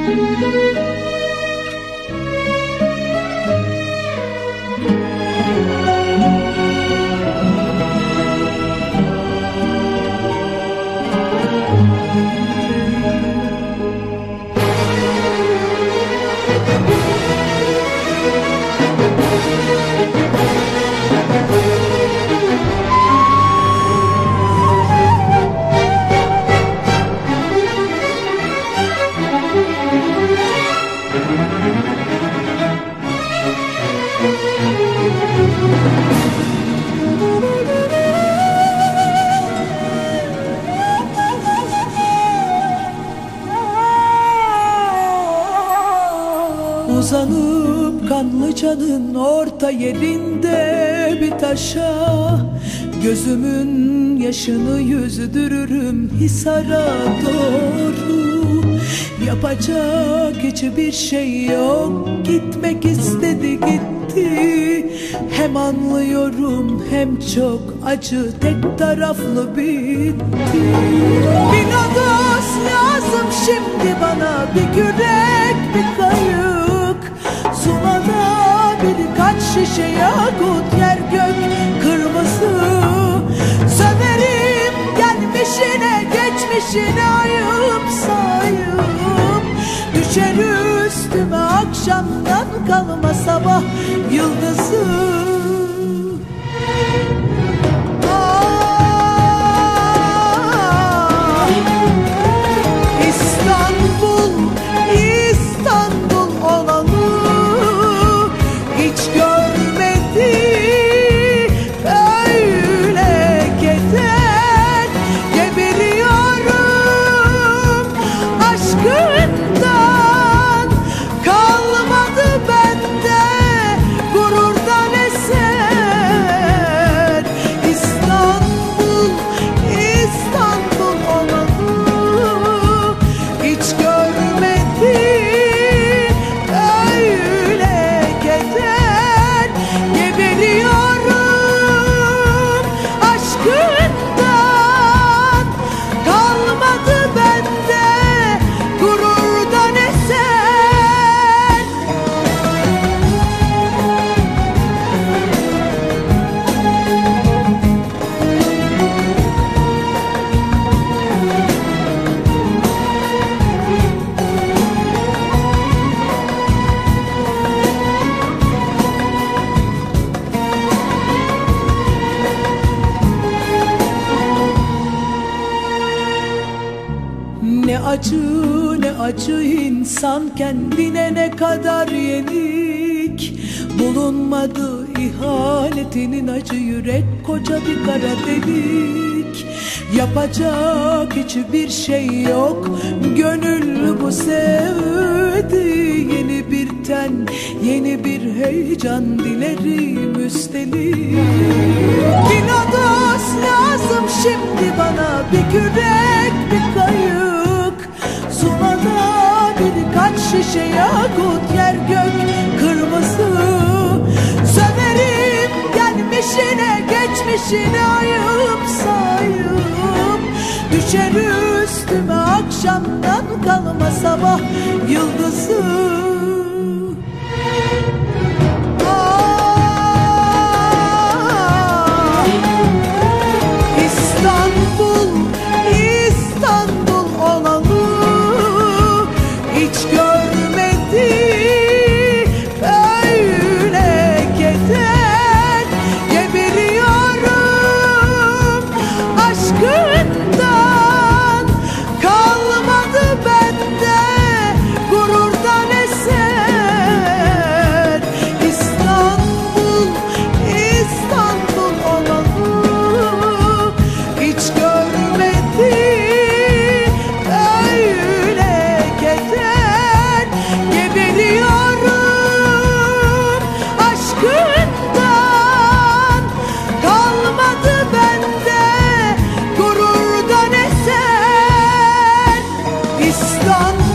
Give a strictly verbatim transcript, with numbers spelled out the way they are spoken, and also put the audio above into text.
Uzanıp Kanlıca'nın orta yerinde bir taşa, gözümün yaşını yüzdürürüm Hisar'a doğru. Yapacak hiçbir şey yok, gitmek istedi gitti. Hem anlıyorum hem çok acı, tek taraflı bitti. Bir nados lazım şimdi bana, bir kürek bir kayık. Sulada birkaç şişe yakut, yer gök kırmızı. Söverim gelmişine geçmişine, ayıp sayıp. Düşer üstüme akşamdan kalma sabah yıldızı. Ne acı ne acı insan kendine ne kadar yenik. Bulunmadı ihanetinin acı yürek, koca bir kara delik. Yapacak hiçbir şey yok, gönül bu sevdi. Yeni bir ten, yeni bir heyecan dilerim üstelik. Bir nados lazım şimdi bana, bir kürek bir kayık. Sulada birkaç şişe yakut, yer gök kırmızı. Söverim gelmişine geçmişine, ayıp sayıp. Düşer üstüme akşamdan kalma sabah yıldızı. Gone.